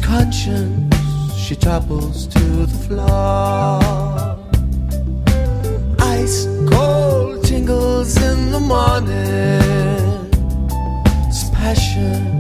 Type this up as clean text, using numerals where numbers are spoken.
conscience, she topples to the floor. Ice cold tingles in the morning. It's passion.